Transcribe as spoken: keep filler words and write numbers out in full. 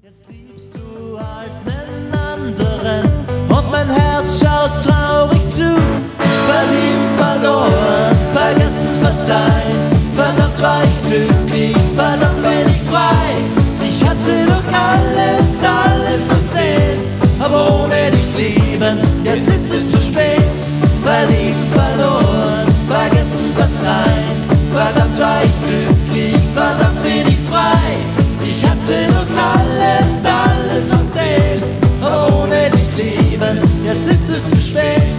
Jetzt liebst du halt einen anderen und mein Herz schaut traurig zu. Verliebt, verloren, vergessen, verzeihen. Verdammt war ich glücklich, verdammt bin ich frei. Ich hatte doch alles, alles was zählt, aber ohne dich lieben, jetzt ist es zu spät. Verliebt, verloren, vergessen, verzeihen. Verdammt war ich glücklich, verdammt bin ich frei. Ich hatte doch alles, alles was zählt, aber ohne dich lieben, jetzt ist es zu spät.